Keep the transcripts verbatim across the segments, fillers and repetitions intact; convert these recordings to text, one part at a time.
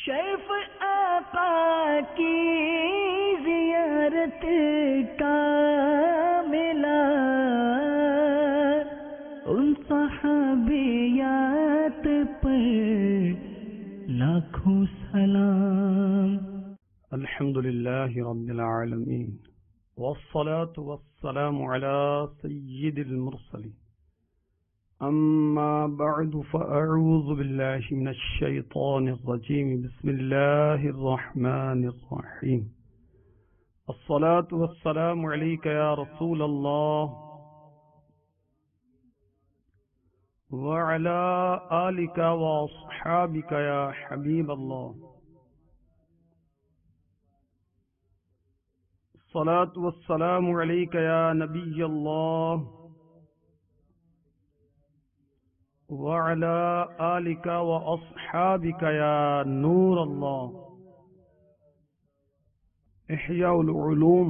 Chef آقا کی زیارت کا ملا ان صحابیات پر لاکھوں سلام۔ الحمد للہ رب العالمین والصلاة والسلام على سید المرسلین، اما بعد فاعوذ باللہ من الشیطان الرجیم، بسم اللہ الرحمن الرحیم۔ الصلاة والسلام علیک یا رسول اللہ وعلى آلک واصحابک یا حبیب اللہ۔ الصلاة والسلام علیک یا نبی اللہ وعلى آلک واصحابک یا نور اللہ۔ احیاء العلوم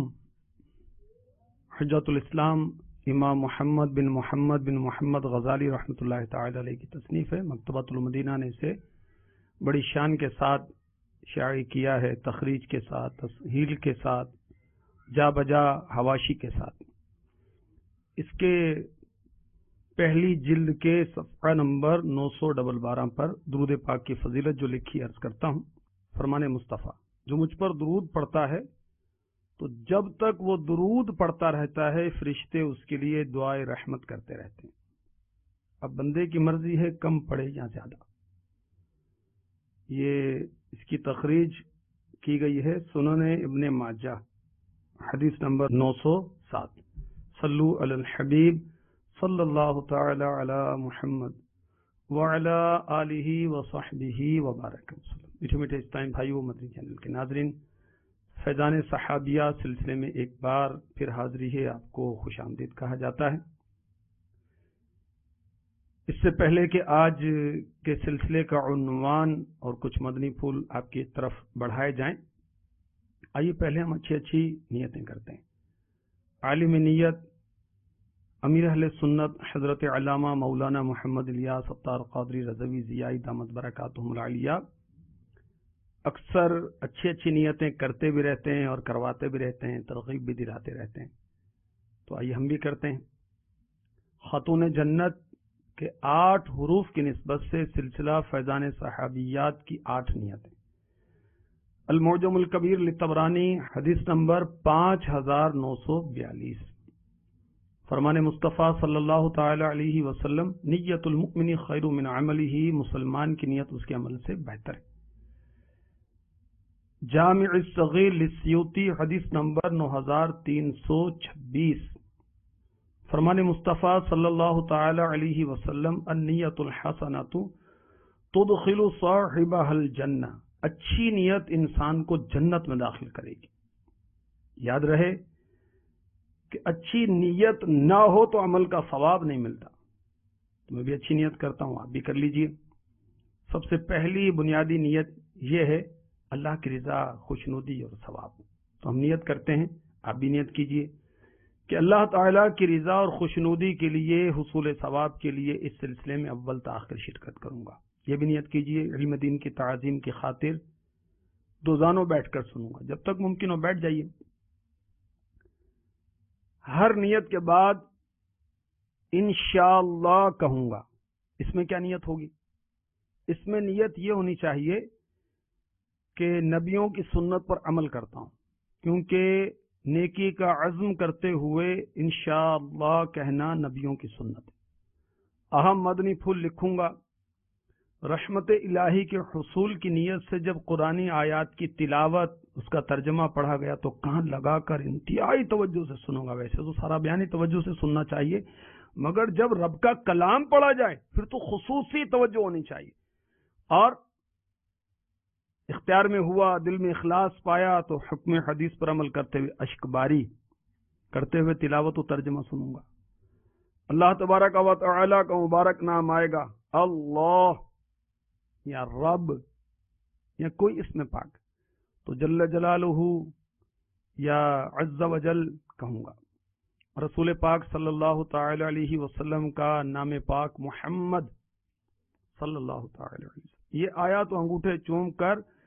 حجۃ الاسلام امام محمد بن محمد بن محمد غزالی رحمۃ اللہ تعالی علیہ کی تصنیف ہے۔ مکتبۃ المدینہ نے اسے بڑی شان کے ساتھ شائع کیا ہے، تخریج کے ساتھ، تسہیل کے ساتھ، جا بجا حواشی کے ساتھ۔ اس کے پہلی جلد کے صفحہ نمبر نو سو ڈبل بارہ پر درود پاک کی فضیلت جو لکھی عرض کرتا ہوں۔ فرمان مصطفیٰ، جو مجھ پر درود پڑھتا ہے تو جب تک وہ درود پڑھتا رہتا ہے فرشتے اس کے لیے دعائے رحمت کرتے رہتے ہیں۔ اب بندے کی مرضی ہے کم پڑھے یا زیادہ۔ یہ اس کی تخریج کی گئی ہے سنن ابن ماجہ، حدیث نمبر نو سو سات۔ صلو علی الحبیب صلی اللہ تعالی علی محمد وعلی آلہ وصحبہ وبارک وسلم۔ میٹھے میٹھے اسلام بھائیو، مدنی چینل کے ناظرین، فیضان صحابیہ سلسلے میں ایک بار پھر حاضری ہے، آپ کو خوش آمدید کہا جاتا ہے۔ اس سے پہلے کہ آج کے سلسلے کا عنوان اور کچھ مدنی پھول آپ کی طرف بڑھائے جائیں، آئیے پہلے ہم اچھی اچھی نیتیں کرتے ہیں۔ عالم نیت امیر اہل سنت حضرت علامہ مولانا محمد الیاس ستار قادری رضوی ضیائی دامت برکاتہم العالیہ اکثر اچھی اچھی نیتیں کرتے بھی رہتے ہیں اور کرواتے بھی رہتے ہیں، ترغیب بھی دلاتے رہتے ہیں، تو آئیے ہم بھی کرتے ہیں۔ خاتون جنت کے آٹھ حروف کی نسبت سے سلسلہ فیضان صحابیات کی آٹھ نیتیں۔ المعجم الکبیر للطبرانی حدیث نمبر پانچ ہزار نو سو بیالیس۔ فرمان مصطفیٰ صلی اللہ تعالی علیہ وسلم، نیت المؤمن خیر من عملہ، مسلمان کی نیت اس کے عمل سے بہتر ہے۔ جامع الصغیر للسیوطی حدیث نمبر نو ہزار تین سو چھبیس۔ فرمان مصطفیٰ صلی اللہ تعالی علیہ وسلم، النیت الحسنۃ تدخل صاحبها الجنہ، اچھی نیت انسان کو جنت میں داخل کرے گی۔ یاد رہے کہ اچھی نیت نہ ہو تو عمل کا ثواب نہیں ملتا۔ تو میں بھی اچھی نیت کرتا ہوں، آپ بھی کر لیجئے۔ سب سے پہلی بنیادی نیت یہ ہے اللہ کی رضا، خوشنودی اور ثواب۔ تو ہم نیت کرتے ہیں، آپ بھی نیت کیجئے کہ اللہ تعالیٰ کی رضا اور خوشنودی کے لیے، حصول ثواب کے لیے اس سلسلے میں اول تا آخر شرکت کروں گا۔ یہ بھی نیت کیجئے علم دین کی تعظیم کی خاطر دوزانوں بیٹھ کر سنوں گا، جب تک ممکن ہو بیٹھ جائیے۔ ہر نیت کے بعد انشاءاللہ کہوں گا۔ اس میں کیا نیت ہوگی؟ اس میں نیت یہ ہونی چاہیے کہ نبیوں کی سنت پر عمل کرتا ہوں، کیونکہ نیکی کا عزم کرتے ہوئے انشاءاللہ کہنا نبیوں کی سنت ہے۔ اہم مدنی پھول لکھوں گا۔ رحمت الہی کے حصول کی نیت سے جب قرآنی آیات کی تلاوت، اس کا ترجمہ پڑھا گیا تو کان لگا کر انتہائی توجہ سے سنوں گا۔ ویسے تو سارا بیان ہی توجہ سے سننا چاہیے، مگر جب رب کا کلام پڑھا جائے پھر تو خصوصی توجہ ہونی چاہیے۔ اور اختیار میں ہوا، دل میں اخلاص پایا تو حکم حدیث پر عمل کرتے ہوئے اشک باری کرتے ہوئے تلاوت و ترجمہ سنوں گا۔ اللہ تبارک و تعالی کا مبارک نام آئے گا، اللہ یا رب یا کوئی اسم پاک، تو جل جلالہ یا عز و جل کہوں گا۔ رسول پاک صلی اللہ تعالی علیہ وسلم کا نام پاک محمد صلی اللہ تعالی علیہ وسلم، یہ آیا تو انگوٹھے چوم کر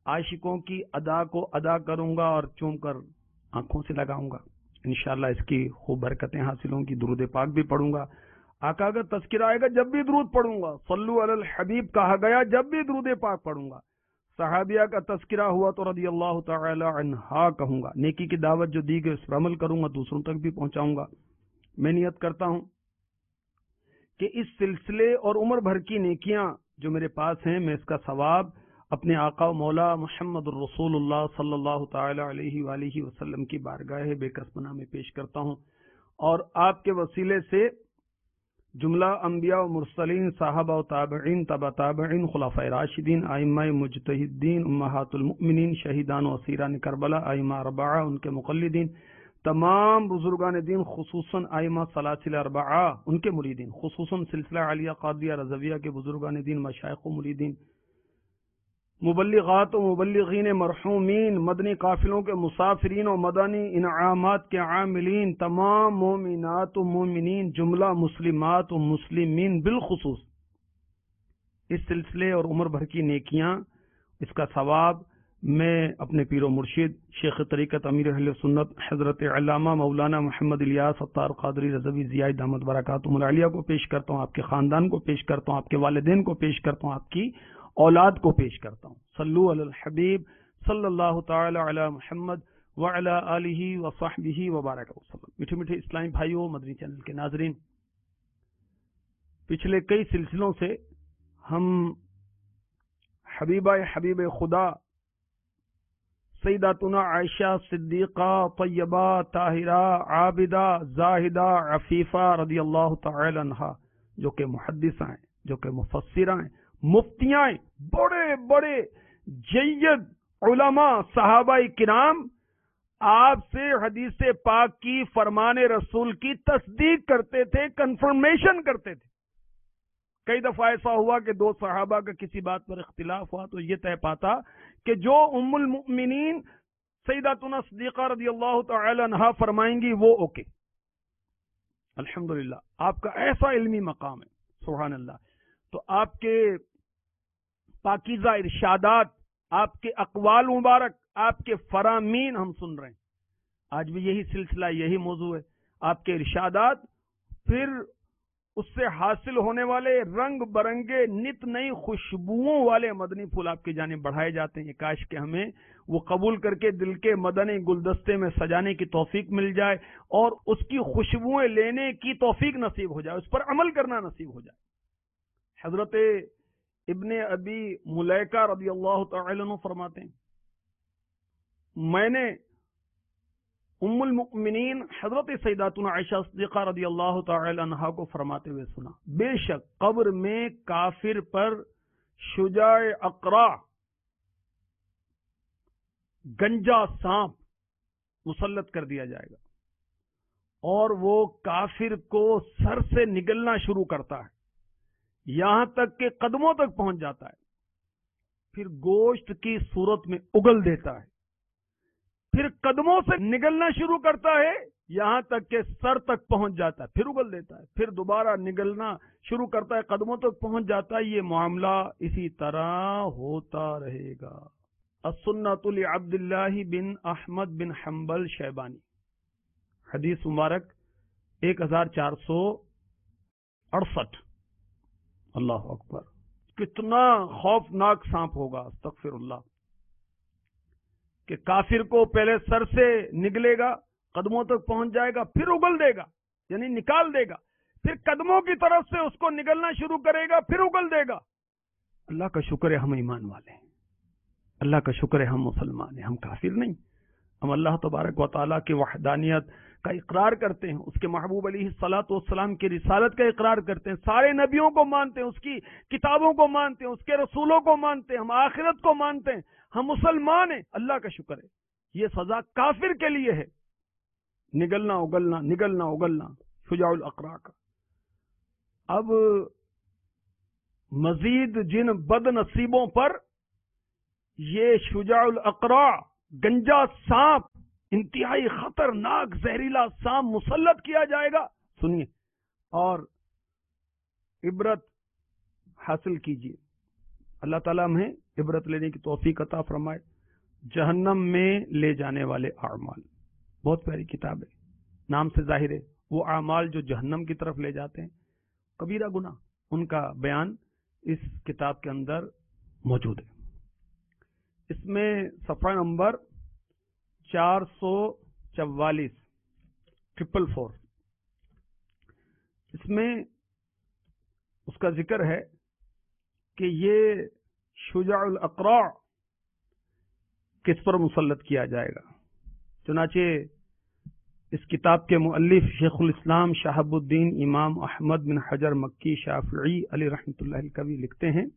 عاشقوں کی ادا کو ادا کروں گا اور چوم کر آنکھوں سے لگاؤں گا. انشاءاللہ اس کی خوب برکتیں حاصل ہوں گی. درود پاک بھی پڑھوں گا. آقا کا تذکرہ آئے گا جب بھی درود پڑھوں گا. صلو علی الحبیب کہا گیا جب بھی درود پاک پڑھوں گا. صحابیہ کا تذکرہ ہوا تو رضی اللہ تعالی عنہا کہوں گا. نیکی کی دعوت جو دی گئی اس پر عمل کروں گا, دوسروں تک بھی پہنچاؤں گا. میں نیت کرتا ہوں کہ اس سلسلے اور عمر بھر کی نیکیاں جو میرے پاس ہیں میں اس کا ثواب اپنے آقا و مولا محمد الرسول اللہ صلی اللہ تعالی علیہ وآلہ وسلم کی بارگاہ بے کس پناہ میں پیش کرتا ہوں, اور آپ کے وسیلے سے جملہ انبیاء و مرسلین, صحابہ و تابعین, تبع تابعین, خلفاء راشدین, ائمہ مجتہدین, امہات المؤمنین, شہیدان و اسیران کربلا, ائمہ اربعہ, ان کے مقلدین, تمام بزرگان دین خصوصاً ائمہ سلاسل اربعہ ان کے مریدین, خصوصاً سلسلہ عالیہ قادریہ رضویہ کے بزرگان دین, مشائخ و مریدین, مبلغات و مبلغین مرحومین, مدنی قافلوں کے مسافرین و مدنی انعامات کے عاملین, تمام مومنات و مومنین, جملہ مسلمات و مسلمین بالخصوص اس سلسلے اور عمر بھر کی نیکیاں, اس کا ثواب میں اپنے پیر و مرشد شیخ طریقت امیر اہل سنت حضرت علامہ مولانا محمد الیاس ستار قادری رضوی ضیاء دامت برکاتہم العالیہ کو پیش کرتا ہوں, آپ کے خاندان کو پیش کرتا ہوں, آپ کے والدین کو پیش کرتا ہوں, آپ کی اولاد کو پیش کرتا ہوں. صلو علی الحبیب صلی اللہ تعالی علی محمد وعلی آلہ وصحبہ وبارک وسلم. میٹھے میٹھے اسلامی بھائیوں, مدنی چینل کے ناظرین, پچھلے کئی سلسلوں سے ہم حبیبہ حبیب خدا سیداتنا عائشہ صدیقہ طیبہ طاہرہ عابدہ زاہدہ عفیفہ رضی اللہ تعالی عنہا, جو کہ محدثہ ہیں, جو کہ مفسرہ ہیں, مفتیاں ہیں, بڑے بڑے جید علماء صحابہ کرام آپ سے حدیث پاک کی, فرمان رسول کی تصدیق کرتے تھے, کنفرمیشن کرتے تھے. کئی دفعہ ایسا ہوا کہ دو صحابہ کا کسی بات پر اختلاف ہوا تو یہ طے پاتا کہ جو ام المؤمنین سیداتنا صدیقہ رضی اللہ تعالی عنہا فرمائیں گی وہ اوکے. الحمدللہ آپ کا ایسا علمی مقام ہے, سبحان اللہ. تو آپ کے پاکیزہ ارشادات, آپ کے اقوال مبارک, آپ کے فرامین ہم سن رہے ہیں. آج بھی یہی سلسلہ, یہی موضوع ہے. آپ کے ارشادات, پھر اس سے حاصل ہونے والے رنگ برنگے نت نئی خوشبوؤں والے مدنی پھول آپ کی جانب بڑھائے جاتے ہیں. کاش کہ ہمیں وہ قبول کر کے دل کے مدنی گلدستے میں سجانے کی توفیق مل جائے اور اس کی خوشبوئیں لینے کی توفیق نصیب ہو جائے, اس پر عمل کرنا نصیب ہو جائے. حضرت ابن ابی ملیکہ رضی اللہ تعالی عنہ فرماتے ہیں, میں نے ام المؤمنین حضرت سیداتنا عائشہ صدیقہ رضی اللہ تعالی عنہا کو فرماتے ہوئے سنا, بے شک قبر میں کافر پر شجاع اقرا گنجا سانپ مسلط کر دیا جائے گا اور وہ کافر کو سر سے نگلنا شروع کرتا ہے, یہاں تک کہ قدموں تک پہنچ جاتا ہے, پھر گوشت کی صورت میں اگل دیتا ہے, پھر قدموں سے نگلنا شروع کرتا ہے یہاں تک کہ سر تک پہنچ جاتا ہے, پھر اگل دیتا ہے, پھر دوبارہ نگلنا شروع کرتا ہے, قدموں تک پہنچ جاتا ہے. یہ معاملہ اسی طرح ہوتا رہے گا. السنۃ لعبد اللہ بن احمد بن حنبل شیبانی, حدیث مبارک ایک ہزار چار سو اڑسٹھ. اللہ اکبر, کتنا خوفناک سانپ ہوگا, استغفر اللہ, کہ کافر کو پہلے سر سے نگلے گا, قدموں تک پہنچ جائے گا, پھر اگل دے گا یعنی نکال دے گا, پھر قدموں کی طرف سے اس کو نگلنا شروع کرے گا, پھر اگل دے گا. اللہ کا شکر ہے ہم ایمان والے ہیں, اللہ کا شکر ہے ہم مسلمان ہیں, ہم کافر نہیں. ہم اللہ تبارک و تعالیٰ کی وحدانیت کا اقرار کرتے ہیں, اس کے محبوب علیہ الصلوۃ والسلام کی رسالت کا اقرار کرتے ہیں, سارے نبیوں کو مانتے ہیں, اس کی کتابوں کو مانتے ہیں, اس کے رسولوں کو مانتے ہیں, ہم آخرت کو مانتے ہیں, ہم مسلمان ہیں. اللہ کا شکر ہے. یہ سزا کافر کے لیے ہے, نگلنا اگلنا نگلنا اگلنا شجاع الاقرا کا. اب مزید جن بد نصیبوں پر یہ شجاع الاقرا گنجا سانپ, انتہائی خطرناک زہریلا سانپ مسلط کیا جائے گا, سنیے اور عبرت حاصل کیجیے. اللہ تعالیٰ ہمیں عبرت لینے کی توفیق عطا فرمائے. جہنم میں لے جانے والے اعمال، بہت پیاری کتاب ہے، نام سے ظاہر ہے وہ اعمال جو جہنم کی طرف لے جاتے ہیں، کبیرہ گناہ، ان کا بیان اس کتاب کے اندر موجود ہے. اس میں صفحہ نمبر چار سو چوالیس ٹرپل فور، اس میں اس کا ذکر ہے کہ یہ شجاع الاقراع کس پر مسلط کیا جائے گا. چنانچہ اس کتاب کے مؤلف شیخ الاسلام شہاب الدین امام احمد بن حجر مکی شافعی علی رحمۃ اللہ الکوی لکھتے ہیں،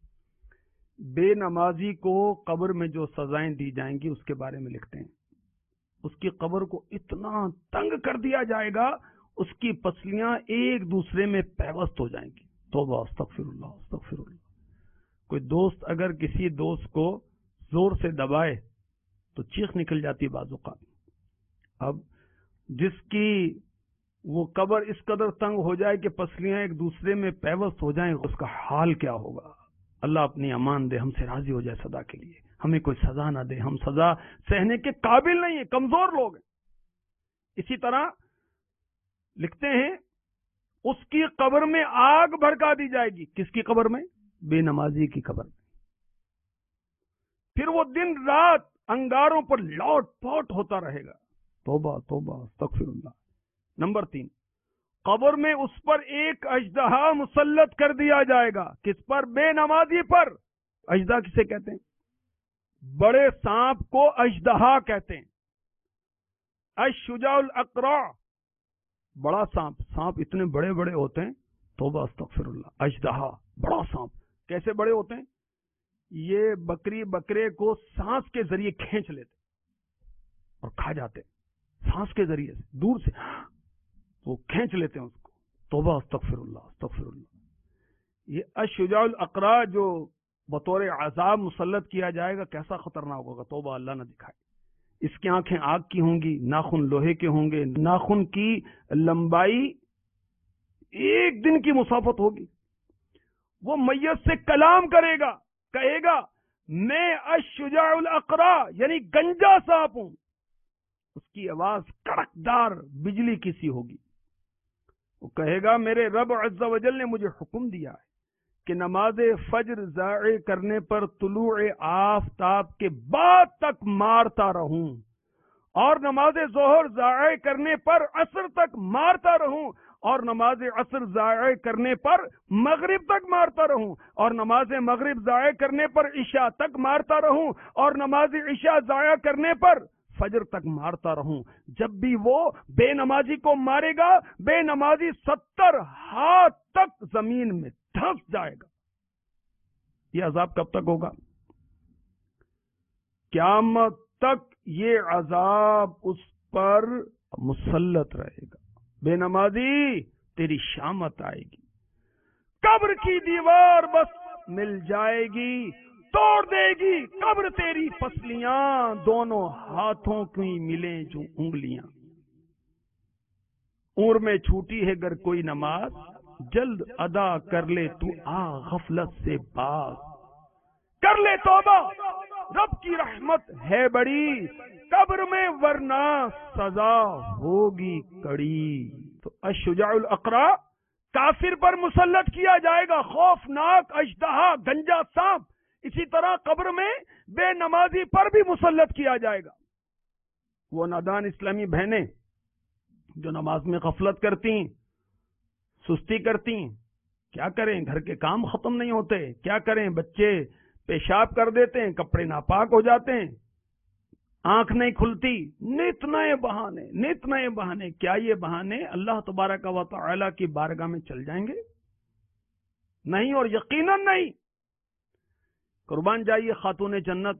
بے نمازی کو قبر میں جو سزائیں دی جائیں گی اس کے بارے میں لکھتے ہیں. اس کی قبر کو اتنا تنگ کر دیا جائے گا، اس کی پسلیاں ایک دوسرے میں پیوست ہو جائیں گی. توبہ استغفر اللہ استغفر اللہ. کوئی دوست اگر کسی دوست کو زور سے دبائے تو چیخ نکل جاتی بعض اوقات. اب جس کی وہ قبر اس قدر تنگ ہو جائے کہ پسلیاں ایک دوسرے میں پیوست ہو جائیں، اس کا حال کیا ہوگا؟ اللہ اپنی امان دے، ہم سے راضی ہو جائے سزا کے لیے، ہمیں کوئی سزا نہ دے، ہم سزا سہنے کے قابل نہیں ہیں، کمزور لوگ ہیں. اسی طرح لکھتے ہیں اس کی قبر میں آگ بھڑکا دی جائے گی. کس کی قبر میں؟ بے نمازی کی قبر میں. پھر وہ دن رات انگاروں پر لوٹ پوٹ ہوتا رہے گا. توبہ توبہ استغفر اللہ. نمبر تین، قبر میں اس پر ایک اژدہا مسلط کر دیا جائے گا. کس پر؟ بے نمازی پر. اژدہا کسے کہتے ہیں؟ بڑے سانپ کو اژدہا کہتے ہیں. الشجاع الاقرع، بڑا سانپ. سانپ اتنے بڑے بڑے ہوتے ہیں، توبہ استغفر اللہ. اژدہا بڑا سانپ کیسے بڑے ہوتے ہیں؟ یہ بکری بکرے کو سانس کے ذریعے کھینچ لیتے اور کھا جاتے، سانس کے ذریعے سے دور سے وہ کھینچ لیتے ہیں اس کو. توبہ استغفر اللہ استغفر اللہ. یہ الشجاع الاقرع جو بطور عذاب مسلط کیا جائے گا، کیسا خطرناک ہوگا. توبہ اللہ نہ دکھائے. اس کی آنکھیں آگ کی ہوں گی، ناخن لوہے کے ہوں گے، ناخن کی لمبائی ایک دن کی مسافت ہوگی. وہ میت سے کلام کرے گا، کہے گا میں الشجاع الاقرع یعنی گنجا سانپ ہوں. اس کی آواز کڑکدار بجلی کی سی ہوگی. وہ کہے گا میرے رب عز و جل نے مجھے حکم دیا ہے کہ نماز فجر ضائع کرنے پر طلوع آفتاب کے بعد تک مارتا رہوں، اور نماز ظہر ضائع کرنے پر عصر تک مارتا رہوں، اور نماز عصر ضائع کرنے پر مغرب تک مارتا رہوں، اور نماز مغرب ضائع کرنے پر عشاء تک مارتا رہوں، اور نماز عشاء ضائع کرنے پر فجر تک مارتا رہوں. جب بھی وہ بے نمازی کو مارے گا، بے نمازی ستر ہاتھ تک زمین میں دھنس جائے گا. یہ عذاب کب تک ہوگا؟ قیامت تک یہ عذاب اس پر مسلط رہے گا. بے نمازی تیری شامت آئے گی، قبر کی دیوار بس مل جائے گی، توڑ دے گی قبر تیری پسلیاں، دونوں ہاتھوں کی ملیں جو انگلیاں. عمر میں چھوٹی ہے گر کوئی نماز، جلد ادا کر لے تو آ غفلت سے باز. کر لے توبہ رب کی رحمت ہے بڑی، قبر میں ورنہ سزا ہوگی کڑی. تو الشجاع الاقرع کافر پر مسلط کیا جائے گا، خوفناک اژدہا گنجا سانپ. اسی طرح قبر میں بے نمازی پر بھی مسلط کیا جائے گا. وہ نادان اسلامی بہنیں جو نماز میں غفلت کرتی ہیں، سستی کرتی ہیں، کیا کریں؟ گھر کے کام ختم نہیں ہوتے، کیا کریں؟ بچے پیشاب کر دیتے ہیں، کپڑے ناپاک ہو جاتے ہیں، آنکھ نہیں کھلتی، نت نئے بہانے نت نئے بہانے. کیا یہ بہانے اللہ تبارک و تعالی کی بارگاہ میں چل جائیں گے؟ نہیں، اور یقیناً نہیں. قربان جائیے خاتون جنت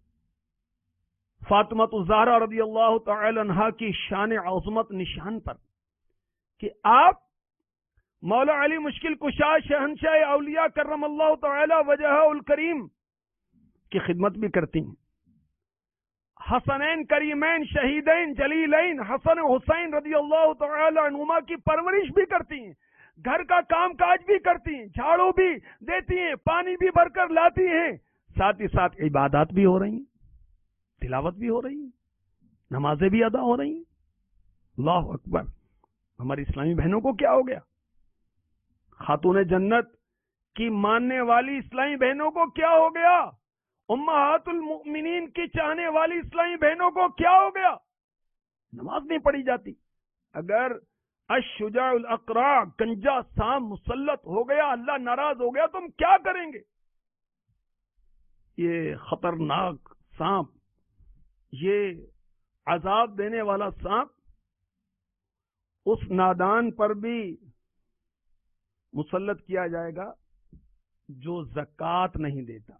فاطمۃ الزہرا رضی اللہ تعالی عنہا کی شان عظمت نشان پر کہ آپ مولا علی مشکل کشا شہنشاہ اولیاء کرم اللہ تعالی وجہہ الکریم کی خدمت بھی کرتی ہیں. حسنین کریمین شہیدین جلیلین حسن حسین رضی اللہ تعالی عنہما کی پرورش بھی کرتی ہیں، گھر کا کام کاج بھی کرتی ہیں، جھاڑو بھی دیتی ہیں، پانی بھی بھر کر لاتی ہیں، ساتھ ہی ساتھ عبادات بھی ہو رہی ہیں، تلاوت بھی ہو رہی ہے، نمازیں بھی ادا ہو رہی ہیں. اللہ اکبر. ہماری اسلامی بہنوں کو کیا ہو گیا؟ خاتون جنت کی ماننے والی اسلامی بہنوں کو کیا ہو گیا؟ امہات المؤمنین کی چاہنے والی اسلامی بہنوں کو کیا ہو گیا؟ نماز نہیں پڑھی جاتی. اگر الشجاع الاقرع گنجا سام مسلط ہو گیا، اللہ ناراض ہو گیا، تو ہم کیا کریں گے؟ یہ خطرناک سانپ، یہ عذاب دینے والا سانپ اس نادان پر بھی مسلط کیا جائے گا جو زکوٰۃ نہیں دیتا.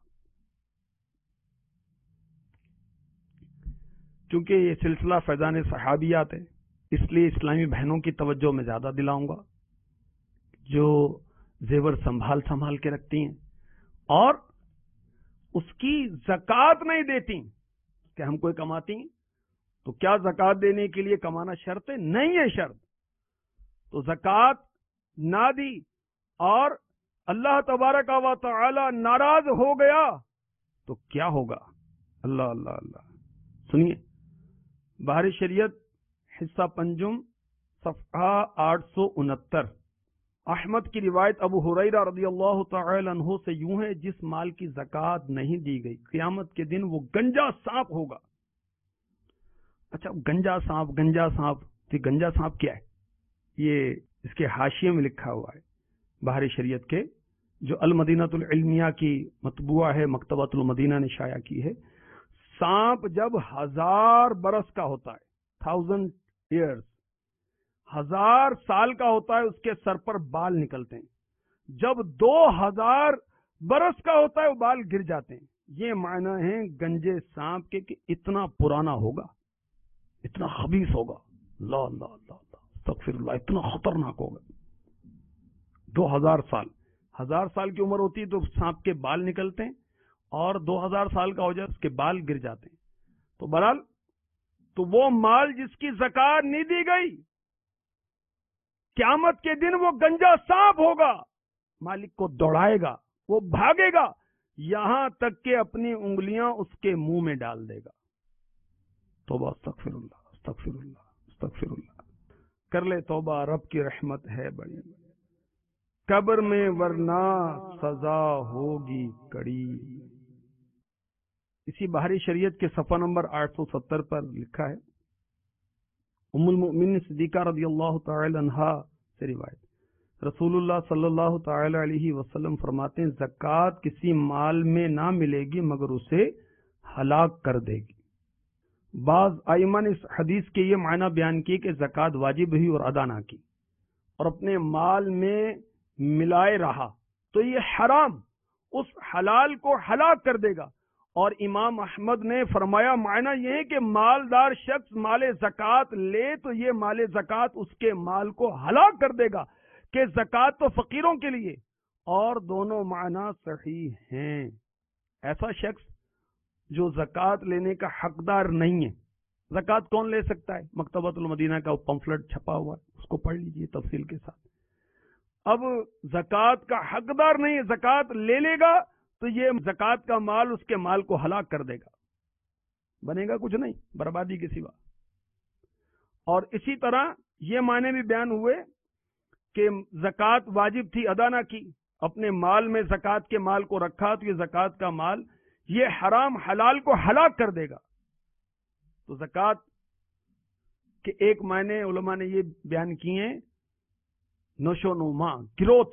چونکہ یہ سلسلہ فیضان صحابیات ہے، اس لیے اسلامی بہنوں کی توجہ میں زیادہ دلاؤں گا جو زیور سنبھال سنبھال کے رکھتی ہیں اور اس کی زکوٰۃ نہیں دیتی. کہ ہم کوئی کماتی ہیں تو کیا زکوٰۃ دینے کے لیے کمانا شرط ہے؟ نہیں ہے شرط. تو زکوٰۃ نہ دی اور اللہ تبارک و تعالی ناراض ہو گیا تو کیا ہوگا؟ اللہ اللہ اللہ. سنیے، بحر شریعت حصہ پنجم صفحہ آٹھ سو انہتر. احمد کی روایت ابو ہریرہ رضی اللہ تعالی عنہ سے یوں ہے، جس مال کی زکوٰۃ نہیں دی گئی قیامت کے دن وہ گنجا سانپ ہوگا. اچھا، گنجا سانپ گنجا سانپ تو گنجا سانپ کیا ہے؟ یہ اس کے حاشیے میں لکھا ہوا ہے بحر شریعت کے، جو المدینۃ العلمیہ کی مطبوعہ ہے، مکتبۃ المدینہ نے شائع کی ہے. سانپ جب ہزار برس کا ہوتا ہے، تھاؤزنڈ ایئرز، ہزار سال کا ہوتا ہے، اس کے سر پر بال نکلتے ہیں. جب دو ہزار برس کا ہوتا ہے وہ بال گر جاتے ہیں. یہ معنی ہے گنجے سانپ کے کہ اتنا پرانا ہوگا، اتنا خبیث ہوگا. لا لا لا لا استغفر اللہ، اتنا خطرناک ہوگا. دو ہزار سال ہزار سال کی عمر ہوتی ہے تو سانپ کے بال نکلتے ہیں، اور دو ہزار سال کا ہو جائے اس کے بال گر جاتے ہیں. تو بہرحال تو وہ مال جس کی زکوٰۃ نہیں دی گئی قیامت کے دن وہ گنجا سانپ ہوگا. مالک کو دوڑائے گا، وہ بھاگے گا یہاں تک کہ اپنی انگلیاں اس کے منہ میں ڈال دے گا. توبہ، استغفر اللہ استغفر اللہ استغفر اللہ. کر لے توبہ، رب کی رحمت ہے بڑی بڑی. قبر میں ورنہ سزا ہوگی کڑی. اسی بحری شریعت کے صفحہ نمبر آٹھ سو ستر پر لکھا ہے، ام المؤمنین صدیقہ رضی اللہ تعالی عنہا سے روایت، رسول اللہ صلی اللہ تعالی علیہ وسلم فرماتے ہیں زکوٰۃ کسی مال میں نہ ملے گی مگر اسے ہلاک کر دے گی. بعض ائمہ نے اس حدیث کے یہ معنی بیان کیے کہ زکوٰۃ واجب ہوئی اور ادا نہ کی اور اپنے مال میں ملائے رہا تو یہ حرام اس حلال کو ہلاک کر دے گا. اور امام احمد نے فرمایا معنی یہ ہے کہ مالدار شخص مال زکوٰۃ لے تو یہ مال زکوٰۃ اس کے مال کو ہلاک کر دے گا کہ زکوٰۃ تو فقیروں کے لیے. اور دونوں معنی صحیح ہیں. ایسا شخص جو زکوٰۃ لینے کا حقدار نہیں ہے، زکوٰۃ کون لے سکتا ہے؟ مکتبۃ المدینہ کا وہ پمفلٹ چھپا ہوا ہے، اس کو پڑھ لیجئے تفصیل کے ساتھ. اب زکوٰۃ کا حقدار نہیں ہے، زکوٰۃ لے لے گا تو یہ زکوٰۃ کا مال اس کے مال کو ہلاک کر دے گا، بنے گا کچھ نہیں، بربادی کے سوا. اور اسی طرح یہ معنی بھی بیان ہوئے کہ زکوٰۃ واجب تھی ادا نہ کی، اپنے مال میں زکوٰۃ کے مال کو رکھا تو یہ زکوٰۃ کا مال یہ حرام حلال کو ہلاک کر دے گا. تو زکوٰۃ کے ایک معنی علماء نے یہ بیان کیے ہیں، نشو و نما، گروتھ.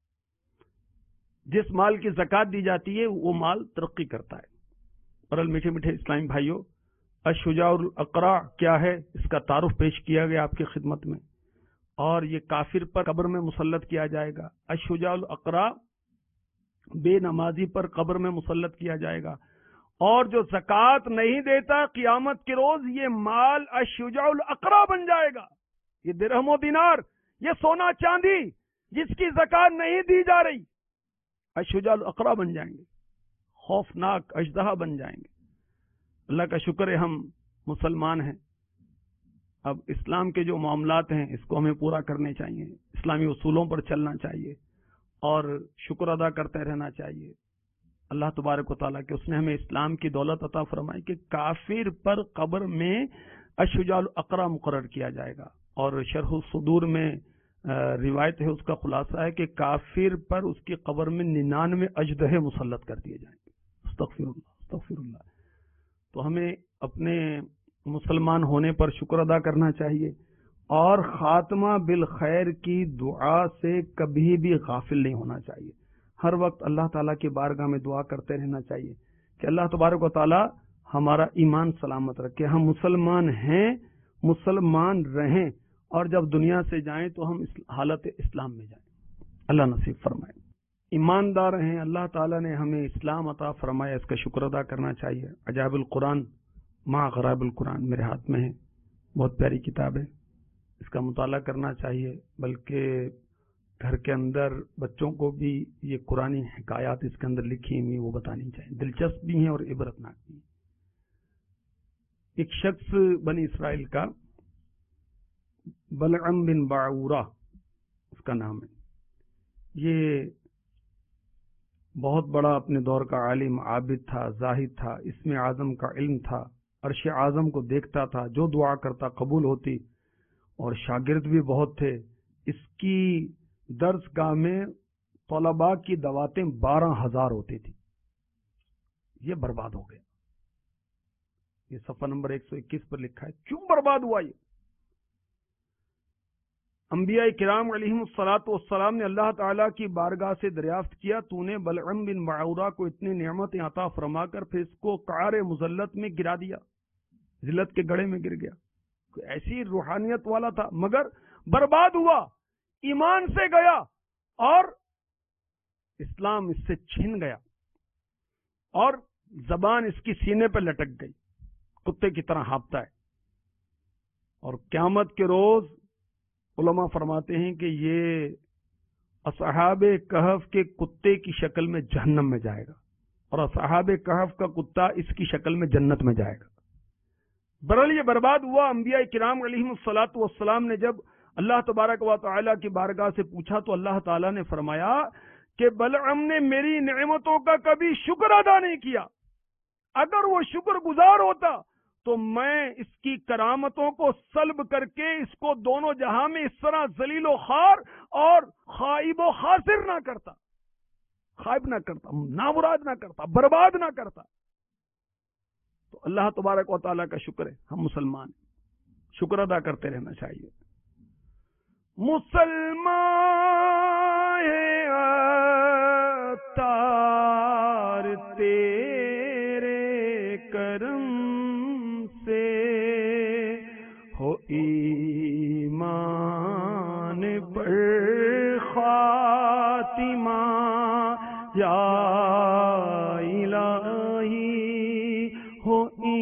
جس مال کی زکوٰۃ دی جاتی ہے وہ مال ترقی کرتا ہے. اور میٹھے میٹھے اسلامی بھائیوں، الشجاع الاقرع کیا ہے اس کا تعارف پیش کیا گیا آپ کی خدمت میں، اور یہ کافر پر قبر میں مسلط کیا جائے گا. الشجاع الاقرع بے نمازی پر قبر میں مسلط کیا جائے گا. اور جو زکوٰۃ نہیں دیتا قیامت کے روز یہ مال الشجاع الاقرع بن جائے گا. یہ درہم و دینار، یہ سونا چاندی جس کی زکوٰۃ نہیں دی جا رہی، الشجاع الاقرع بن جائیں گے، خوفناک اژدہا بن جائیں گے. اللہ کا شکر ہے ہم مسلمان ہیں. اب اسلام کے جو معاملات ہیں اس کو ہمیں پورا کرنے چاہیے، اسلامی اصولوں پر چلنا چاہیے اور شکر ادا کرتے رہنا چاہیے. اللہ تبارک و تعالیٰ کہ اس نے ہمیں اسلام کی دولت عطا فرمائی کہ کافر پر قبر میں اشجاع الاقرا مقرر کیا جائے گا. اور شرح الصدور میں روایت ہے، اس کا خلاصہ ہے کہ کافر پر اس کی قبر میں ننانوے اژدہے مسلط کر دیے جائیں گے. استغفر اللہ استغفر اللہ. تو ہمیں اپنے مسلمان ہونے پر شکر ادا کرنا چاہیے اور خاتمہ بالخیر کی دعا سے کبھی بھی غافل نہیں ہونا چاہیے. ہر وقت اللہ تعالیٰ کی بارگاہ میں دعا کرتے رہنا چاہیے کہ اللہ تبارک و تعالیٰ ہمارا ایمان سلامت رکھے، ہم مسلمان ہیں، مسلمان رہیں، اور جب دنیا سے جائیں تو ہم حالت اسلام میں جائیں. اللہ نصیب فرمائے. ایماندار ہیں، اللہ تعالیٰ نے ہمیں اسلام عطا فرمایا، اس کا شکر ادا کرنا چاہیے. عجائب القرآن مع غرائب القرآن میرے ہاتھ میں ہے، بہت پیاری کتاب ہے، اس کا مطالعہ کرنا چاہیے. بلکہ گھر کے اندر بچوں کو بھی یہ قرآنی حکایات اس کے اندر لکھی ہوئی وہ بتانی چاہیے، دلچسپ بھی ہیں اور عبرتناک بھی ہیں. ایک شخص بنی اسرائیل کا بلعم بن باعورہ اس کا نام ہے، یہ بہت بڑا اپنے دور کا عالم، عابد تھا، زاہد تھا، اسم اعظم کا علم تھا، عرش اعظم کو دیکھتا تھا، جو دعا کرتا قبول ہوتی، اور شاگرد بھی بہت تھے. اس کی درس گاہ میں طلباء کی دعوتیں بارہ ہزار ہوتی تھی. یہ برباد ہو گیا. یہ صفحہ نمبر ایک سو اکیس پر لکھا ہے. کیوں برباد ہوا یہ؟ انبیاء کرام علیہم الصلاۃ والسلام نے اللہ تعالیٰ کی بارگاہ سے دریافت کیا، تو نے بلعم بن باعورہ کو اتنی نعمتیں عطا فرما کر پھر اس کو قعر مذلت میں گرا دیا، ذلت کے گڑھے میں گر گیا. ایسی روحانیت والا تھا مگر برباد ہوا، ایمان سے گیا اور اسلام اس سے چھن گیا اور زبان اس کی سینے پہ لٹک گئی، کتے کی طرح ہانپتا ہے. اور قیامت کے روز علماء فرماتے ہیں کہ یہ اصحاب کہف کے کتے کی شکل میں جہنم میں جائے گا اور اصحاب کہف کا کتا اس کی شکل میں جنت میں جائے گا. برحال یہ برباد ہوا. انبیاء کرام علیہم الصلاۃ والسلام نے جب اللہ تبارک و تعالیٰ کی بارگاہ سے پوچھا تو اللہ تعالیٰ نے فرمایا کہ بلعم نے میری نعمتوں کا کبھی شکر ادا نہیں کیا، اگر وہ شکر گزار ہوتا تو میں اس کی کرامتوں کو سلب کر کے اس کو دونوں جہاں میں اس طرح ذلیل و خوار اور خائب و خاسر نہ کرتا، خائب نہ کرتا، نامراد نہ کرتا، برباد نہ کرتا. تو اللہ تبارک و تعالیٰ کا شکر ہے، ہم مسلمان ہیں، شکر ادا کرتے رہنا چاہیے. مسلمان ہے اتار تیرے کرم سے، ہو ایمان پر خاتمہ یا الہی، ہو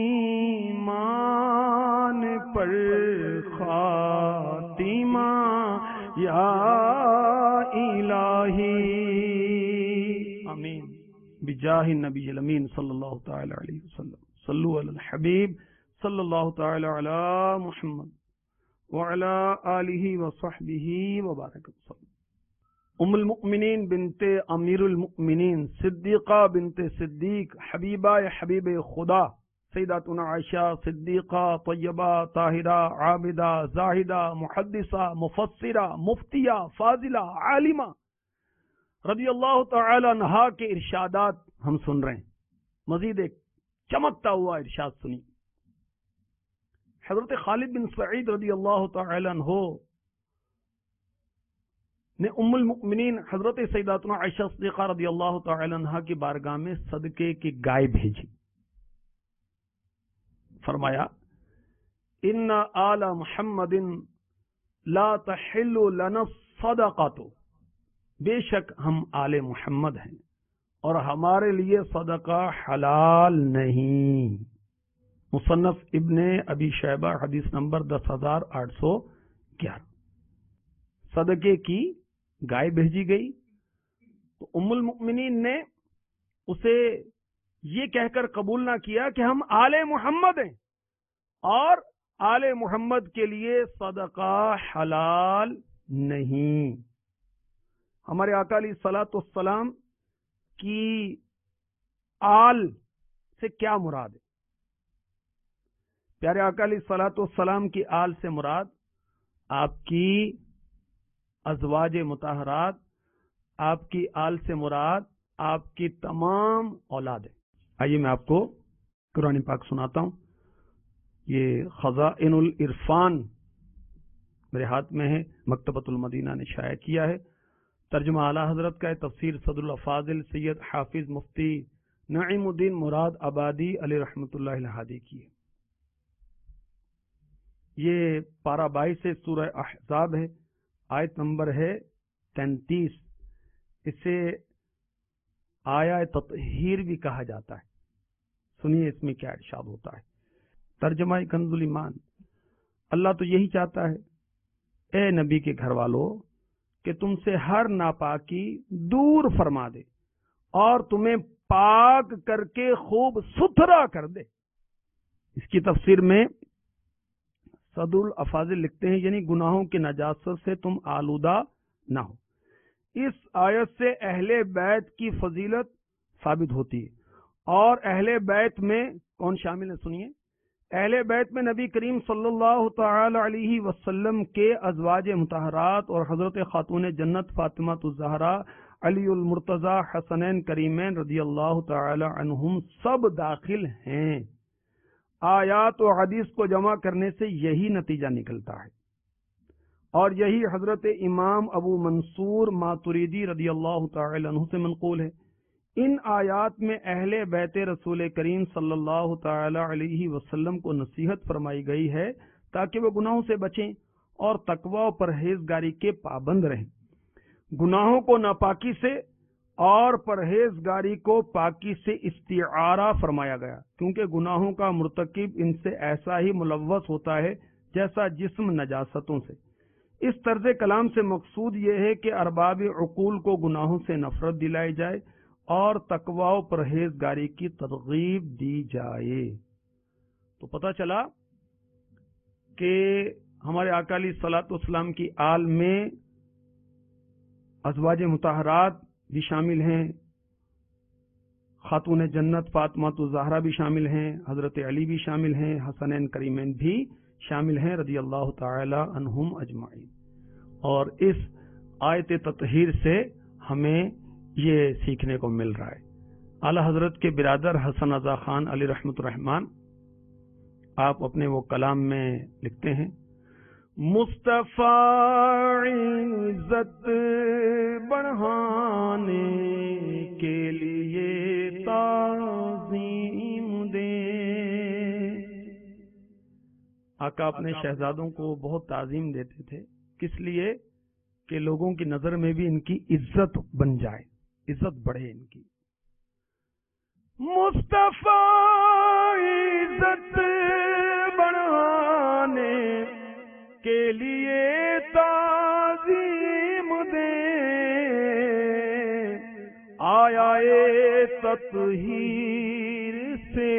ایمان پر خاتمہ یا الہی. آمین بجاہ النبی الامین صلی اللہ تعالی علیہ وسلم. صلو علی الحبیب صلی اللہ تعالی علی محمد وعلی آلہ وصحبہ وبارک وسلم. ام المؤمنین بنت امیر المؤمنین صدیقہ بنت صدیق حبیبہ حبیب خدا سیداتنا عائشہ صدیقہ طیبہ طاہرہ عابدہ زاہدہ محدثہ مفسرہ مفتیہ فاضلہ عالمہ رضی اللہ تعالی عنہا کے ارشادات ہم سن رہے ہیں. مزید ایک چمکتا ہوا ارشاد سنی. حضرت خالد بن سعید رضی اللہ تعالی عنہ نے ام المؤمنین حضرت سیداتنا عائشہ صدیقہ رضی اللہ تعالی عنہا کی بارگاہ میں صدقے کی گائے بھیجی. فرمایا ان آل محمد لا تحل لنا الصدقۃ، بے شک ہم آل محمد ہیں اور ہمارے لیے صدقہ حلال نہیں. مصنف ابن ابی شیبہ حدیث نمبر دس ہزار آٹھ سو گیارہ. صدقے کی گائے بھیجی گئی تو ام المؤمنین نے اسے یہ کہہ کر قبول نہ کیا کہ ہم آل محمد ہیں اور آل محمد کے لیے صدقہ حلال نہیں. ہمارے آقا علیہ الصلوۃ والسلام کی آل سے کیا مراد ہے؟ پیارے آقا علیہ الصلوۃ والسلام کی آل سے مراد آپ کی ازواج مطہرات، آپ کی آل سے مراد آپ کی تمام اولاد ہے۔ آئیے میں آپ کو قرآن پاک سناتا ہوں۔ یہ خزائن العرفان میرے ہاتھ میں ہے، مکتبۃ المدینہ نے شائع کیا ہے، ترجمہ اعلیٰ حضرت کا ہے، تفسیر صدر الافاضل سید حافظ مفتی نعیم الدین مراد آبادی علیہ رحمۃ اللہ الہادی کی ہے۔ یہ پارہ بائیس سے سورہ احزاب ہے، آیت نمبر ہے تینتیس۔ اسے آیا تطہیر بھی کہا جاتا ہے۔ سنیے اس میں کیا ارشاد ہوتا ہے۔ ترجمہ کنز الایمان۔ اللہ تو یہی چاہتا ہے اے نبی کے گھر والوں کہ تم سے ہر ناپاکی دور فرما دے اور تمہیں پاک کر کے خوب ستھرا کر دے۔ اس کی تفسیر میں صدر الافاضل لکھتے ہیں یعنی گناہوں کی نجاست سے تم آلودہ نہ ہو۔ اس آیت سے اہل بیت کی فضیلت ثابت ہوتی ہے، اور اہل بیت میں کون شامل ہے؟ سنیے، اہل بیت میں نبی کریم صلی اللہ تعالی علیہ وسلم کے ازواج مطہرات اور حضرت خاتون جنت فاطمہ الزہرا، علی المرتضی، حسنین کریمین رضی اللہ تعالی عنہم سب داخل ہیں۔ آیات و حدیث کو جمع کرنے سے یہی نتیجہ نکلتا ہے، اور یہی حضرت امام ابو منصور ماتریدی رضی اللہ تعالی عنہ سے منقول ہے۔ ان آیات میں اہل بیت رسول کریم صلی اللہ تعالی علیہ وسلم کو نصیحت فرمائی گئی ہے تاکہ وہ گناہوں سے بچیں اور تقوی و پرہیزگاری کے پابند رہیں۔ گناہوں کو ناپاکی سے اور پرہیزگاری کو پاکی سے استعارہ فرمایا گیا، کیونکہ گناہوں کا مرتکب ان سے ایسا ہی ملوث ہوتا ہے جیسا جسم نجاستوں سے۔ اس طرز کلام سے مقصود یہ ہے کہ ارباب عقول کو گناہوں سے نفرت دلائی جائے اور تقوی و پرہیزگاری کی ترغیب دی جائے۔ تو پتہ چلا کہ ہمارے آقا علیہ الصلوۃ والسلام کی آل میں ازواج مطہرات بھی شامل ہیں، خاتون جنت فاطمہ الزہرا بھی شامل ہیں، حضرت علی بھی شامل ہیں، حسنین کریمین بھی شامل ہیں رضی اللہ تعالی عنہم اجمعین۔ اور اس آیت تطہیر سے ہمیں یہ سیکھنے کو مل رہا ہے۔ اعلی حضرت کے برادر حسن رضا خان علی رحمۃ الرحمان، آپ اپنے وہ کلام میں لکھتے ہیں، مصطفیٰ عزت بڑھانے کے لیے تعظیم دے۔ آقا اپنے شہزادوں کو بہت تعظیم دیتے تھے، کس لیے کہ لوگوں کی نظر میں بھی ان کی عزت بن جائے، عزت بڑھے ان کی۔ مصطفیٰ عزت بڑھانے کے لیے تعظیم دے، آیا اے تطہیر سے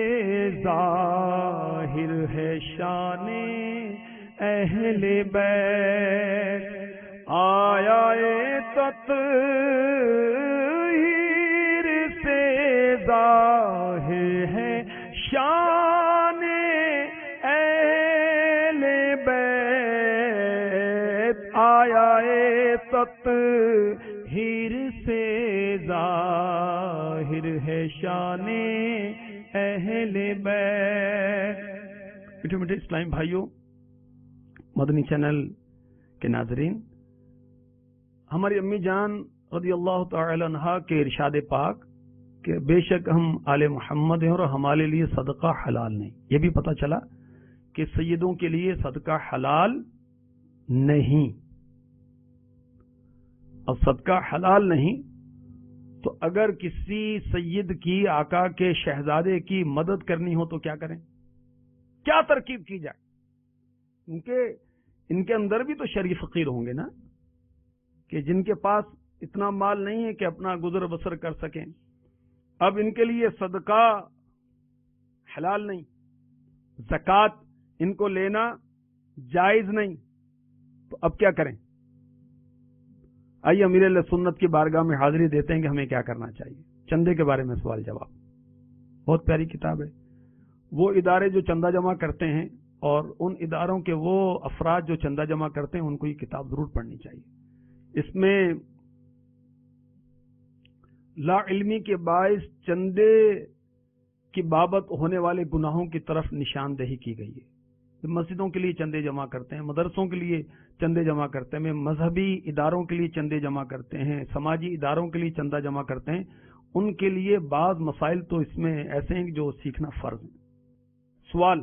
ظاہر ہے شان اہل بیت، آیا اے تطہیر سے ظاہر ہے شان اہل بیت، آیا اے تطہیر سے ظاہر ہے شان اہل بیت۔ میٹھے میٹھے اسلام بھائیوں، مدنی چینل کے ناظرین، ہماری امی جان رضی اللہ تعالی عنہا کے ارشاد پاک کہ بے شک ہم آل محمد ہیں اور ہمارے لیے صدقہ حلال نہیں، یہ بھی پتہ چلا کہ سیدوں کے لیے صدقہ حلال نہیں۔ اب صدقہ حلال نہیں تو اگر کسی سید کی، آقا کے شہزادے کی مدد کرنی ہو تو کیا کریں؟ کیا ترکیب کی جائے؟ کیونکہ ان کے اندر بھی تو شریف فقیر ہوں گے نا، کہ جن کے پاس اتنا مال نہیں ہے کہ اپنا گزر بسر کر سکیں۔ اب ان کے لیے صدقہ حلال نہیں، زکوٰۃ ان کو لینا جائز نہیں، تو اب کیا کریں؟ آئیے امیر علیہ سنت کی بارگاہ میں حاضری دیتے ہیں کہ ہمیں کیا کرنا چاہیے۔ چندے کے بارے میں سوال جواب۔ بہت پیاری کتاب ہے. وہ ادارے جو چندہ جمع کرتے ہیں اور ان اداروں کے وہ افراد جو چندہ جمع کرتے ہیں ان کو یہ کتاب ضرور پڑھنی چاہیے. اس میں لا علمی کے باعث چندے کی بابت ہونے والے گناہوں کی طرف نشاندہی کی گئی ہے. مسجدوں کے لیے چندے جمع کرتے ہیں, مدرسوں کے لیے چندے جمع کرتے ہیں, مذہبی اداروں کے لیے چندے جمع کرتے ہیں, سماجی اداروں کے لیے چندہ جمع کرتے ہیں, ان کے لیے بعض مسائل تو اس میں ایسے ہیں جو سیکھنا فرض ہے. سوال: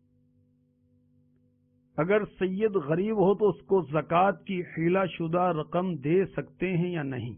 اگر سید غریب ہو تو اس کو زکوٰۃ کی حیلہ شدہ رقم دے سکتے ہیں یا نہیں؟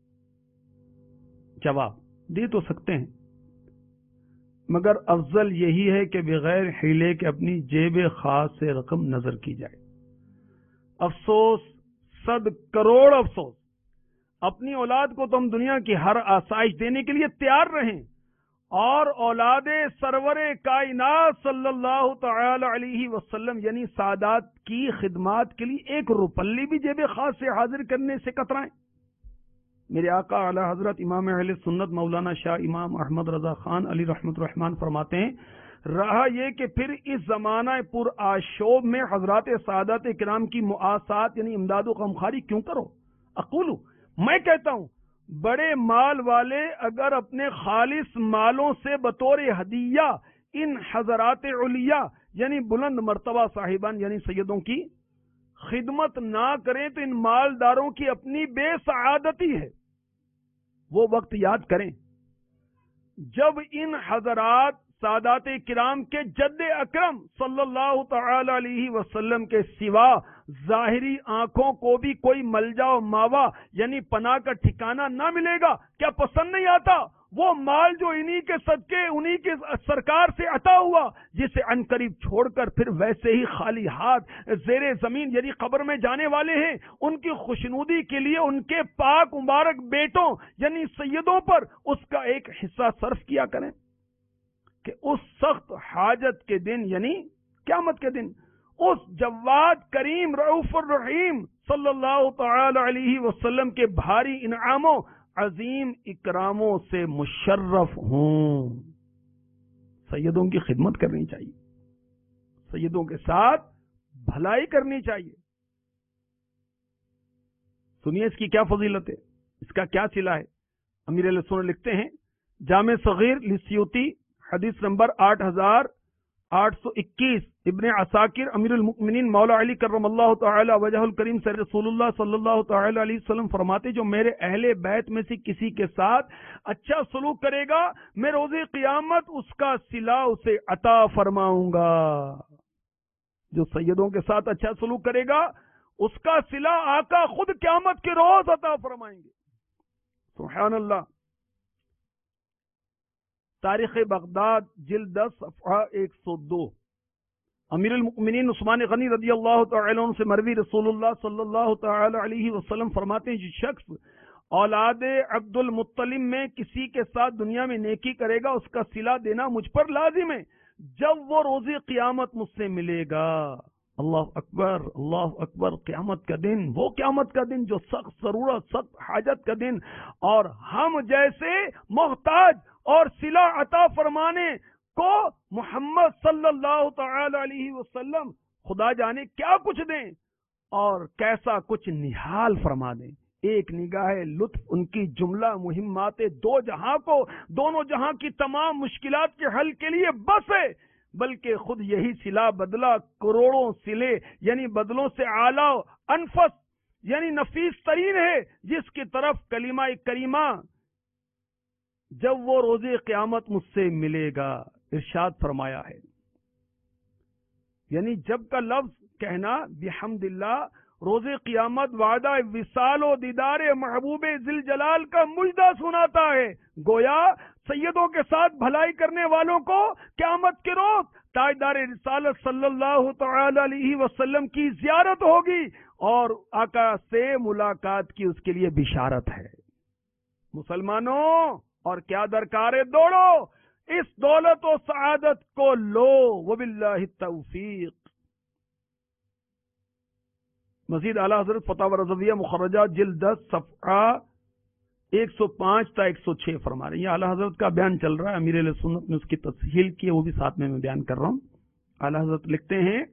جواب: دے تو سکتے ہیں، مگر افضل یہی ہے کہ بغیر حیلے کے اپنی جیب خاص سے رقم نظر کی جائے. افسوس، صد کروڑ افسوس، اپنی اولاد کو تو ہم دنیا کی ہر آسائش دینے کے لیے تیار رہیں اور اولاد سرور کائنات صلی اللہ تعالی علیہ وسلم یعنی سادات کی خدمات کے لیے ایک روپلی بھی جیب خاص سے حاضر کرنے سے کترائیں. میرے آقا اعلی حضرت امام اہل سنت مولانا شاہ امام احمد رضا خان علی رحمت الرحمان فرماتے ہیں، رہا یہ کہ پھر اس زمانہ پر آشوب میں حضرات سادات کرام کی مؤاسات یعنی امداد و غمخواری کیوں کرو؟ اقولو، میں کہتا ہوں، بڑے مال والے اگر اپنے خالص مالوں سے بطور ہدیہ ان حضرات علیہ یعنی بلند مرتبہ صاحبان یعنی سیدوں کی خدمت نہ کریں تو ان مالداروں کی اپنی بے سعادتی ہے. وہ وقت یاد کریں جب ان حضرات سادات کرام کے جد اکرم صلی اللہ تعالی علیہ وسلم کے سوا ظاہری آنکھوں کو بھی کوئی ملجا و ماوا یعنی پناہ کا ٹھکانہ نہ ملے گا. کیا پسند نہیں آتا وہ مال جو انہی کے صدقے انہی کے سرکار سے عطا ہوا، جسے عنقریب چھوڑ کر پھر ویسے ہی خالی ہاتھ زیر زمین یعنی قبر میں جانے والے ہیں. ان کی خوشنودی کے لیے ان کے پاک مبارک بیٹوں یعنی سیدوں پر اس کا ایک حصہ صرف کیا کریں کہ اس سخت حاجت کے دن یعنی قیامت کے دن اس جواد کریم رؤوف الرحیم صلی اللہ تعالی علیہ وسلم کے بھاری انعاموں عظیم اکراموں سے مشرف ہوں. سیدوں کی خدمت کرنی چاہیے، سیدوں کے ساتھ بھلائی کرنی چاہیے. سنیے اس کی کیا فضیلت ہے، اس کا کیا صلہ ہے. امیر علیہ سنت لکھتے ہیں، جامع صغیر لسیوطی حدیث نمبر آٹھ ہزار آٹھ سو اکیس، ابن عساکر امیر المؤمنین مولا علی کرم اللہ تعالی وجہ الکریم سے رسول اللہ صلی اللہ تعالی علیہ وسلم فرماتے، جو میرے اہل بیت میں سے کسی کے ساتھ اچھا سلوک کرے گا میں روز قیامت اس کا صلہ اسے عطا فرماؤں گا. جو سیدوں کے ساتھ اچھا سلوک کرے گا اس کا صلہ آقا خود قیامت کے روز عطا فرمائیں گے. سبحان اللہ. تاریخ بغداد جلد دس صفحہ ایک سو دو. امیر المؤمنین عثمان غنی رضی اللہ تعالی عنہ سے مروی رسول اللہ صلی اللہ تعالی علیہ وسلم فرماتے ہیں، جو شخص اولاد عبد المطلب میں کسی کے ساتھ دنیا میں نیکی کرے گا اس کا صلہ دینا مجھ پر لازم ہے جب وہ روز قیامت مجھ سے ملے گا. اللہ اکبر، اللہ اکبر. قیامت کا دن، وہ قیامت کا دن جو سخت ضرورت، سخت حاجت کا دن، اور ہم جیسے محتاج اور صلہ عطا فرمانے کو محمد صلی اللہ تعالی علیہ وسلم خدا جانے کیا کچھ دیں اور کیسا کچھ نہال فرما دیں. ایک نگاہ لطف ان کی جملہ مہمات دو جہاں کو، دونوں جہاں کی تمام مشکلات کے حل کے لیے بس ہے، بلکہ خود یہی صلہ بدلہ کروڑوں صلے یعنی بدلوں سے اعلیٰ انفس یعنی نفیس ترین ہے، جس کی طرف کلمہ کریمہ جب وہ روز قیامت مجھ سے ملے گا ارشاد فرمایا ہے. یعنی جب کا لفظ کہنا بحمد اللہ روز قیامت وعدہ وصال و دیدار محبوب ذل جلال کا مجدہ سناتا ہے. گویا سیدوں کے ساتھ بھلائی کرنے والوں کو قیامت کے روز تاجدار رسالت صلی اللہ تعالی علیہ وسلم کی زیارت ہوگی اور آقا سے ملاقات کی اس کے لیے بشارت ہے. مسلمانوں، اور کیا درکار ہے؟ دوڑو، اس دولت و سعادت کو لو، وباللہ التوفیق. مزید اعلیٰ حضرت فتاوی رضویہ مخرجہ جلد دس صفحہ ایک سو پانچ تا ایک سو چھ فرما رہے ہیں. یہ اعلیٰ حضرت کا بیان چل رہا ہے, امیر اہل سنت نے اس کی تصحیح کی ہے, وہ بھی ساتھ میں میں بیان کر رہا ہوں. اعلیٰ حضرت لکھتے ہیں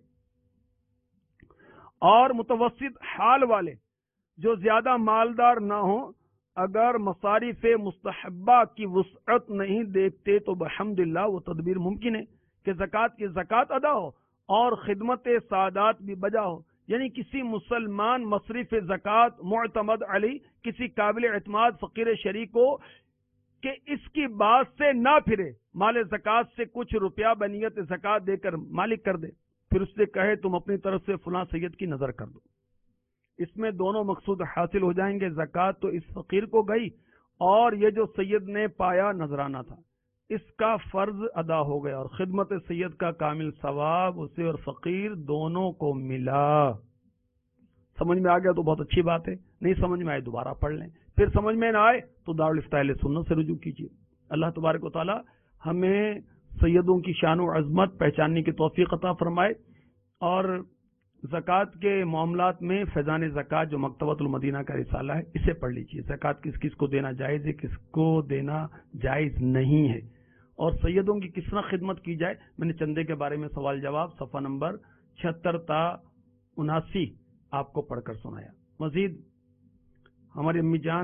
اور متوسط حال والے جو زیادہ مالدار نہ ہوں اگر مصارف مستحبہ کی وسعت نہیں دیکھتے تو بحمد اللہ وہ تدبیر ممکن ہے کہ زکوٰۃ کی زکوٰۃ ادا ہو اور خدمت سادات بھی بجا ہو. یعنی کسی مسلمان مصرف زکوٰۃ معتمد علی کسی قابل اعتماد فقیر شریک کو کہ اس کی بات سے نہ پھرے, مال زکوٰۃ سے کچھ روپیہ بنیت زکوٰۃ دے کر مالک کر دے, پھر اس سے کہے تم اپنی طرف سے فلاں سید کی نظر کر دو. اس میں دونوں مقصود حاصل ہو جائیں گے. زکوٰۃ تو اس فقیر کو گئی اور یہ جو سید نے پایا نذرانہ تھا اس کا فرض ادا ہو گیا, اور خدمت سید کا کامل ثواب اسے اور فقیر دونوں کو ملا. سمجھ میں آ گیا تو بہت اچھی بات ہے, نہیں سمجھ میں آئے دوبارہ پڑھ لیں, پھر سمجھ میں نہ آئے تو دارالفتہ اہل سنت سے رجوع کیجیے. اللہ تبارک و تعالی ہمیں سیدوں کی شان و عظمت پہچاننے کی توفیق عطا فرمائے. اور زکوٰۃ کے معاملات میں فیضان زکوٰۃ جو مکتبۃ المدینہ کا رسالہ ہے اسے پڑھ لیجیے. زکوٰۃ کس کس کو دینا جائز ہے, کس کو دینا جائز نہیں ہے, اور سیدوں کی کس طرح خدمت کی جائے. میں نے چندے کے بارے میں سوال جواب صفحہ نمبر چھہتر تا اناسی آپ کو پڑھ کر سنایا. مزید ہماری امی جان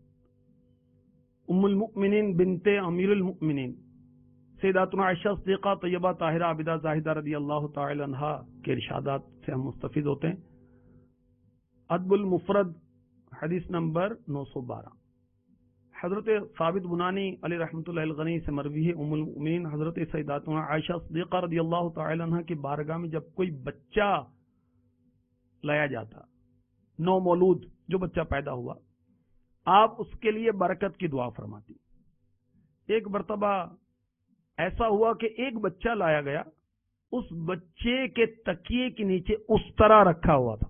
ام المؤمنین بنت امیر المؤمنین سیداتنا عائشہ صدیقہ طیبہ طاہرہ عابدہ زاہدہ رضی اللہ تعالی عنہا کے ارشادات سے ہم مستفید ہوتے ہیں. ادب المفرد حدیث نمبر نو سو بارہ. حضرت ثابت بنانی علی رحمۃ اللہ الغنی سے مروی ہے ام المؤمنین حضرت سیداتنا عائشہ صدیقہ رضی اللہ تعالی عنہا کی بارگاہ میں جب کوئی بچہ لایا جاتا, نو مولود جو بچہ پیدا ہوا, آپ اس کے لیے برکت کی دعا فرماتی. ایک مرتبہ ایسا ہوا کہ ایک بچہ لایا گیا, اس بچے کے تکیے کے نیچے استرا رکھا ہوا تھا.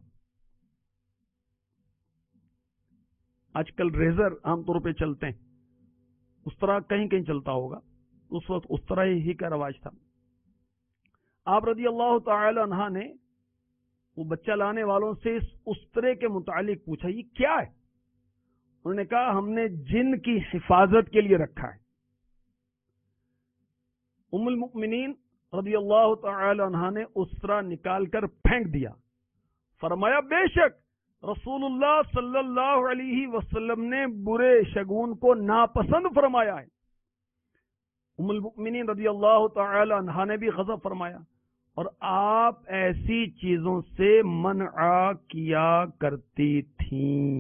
آج کل ریزر عام طور پہ چلتے ہیں, استرا کہیں کہیں چلتا ہوگا, اس وقت استرا ہی کا رواج تھا. آپ رضی اللہ تعالی عنہ نے وہ بچہ لانے والوں سے اس استرے کے متعلق پوچھا یہ کیا ہے. انہوں نے کہا ہم نے جن کی حفاظت کے لیے رکھا ہے. ام المؤمنین رضی اللہ تعالی عنہ نے استرا نکال کر پھینک دیا. فرمایا بے شک رسول اللہ صلی اللہ علیہ وسلم نے برے شگون کو ناپسند فرمایا ہے. ام المؤمنین رضی اللہ تعالی عنہ نے بھی غضب فرمایا اور آپ ایسی چیزوں سے منع کیا کرتی تھیں.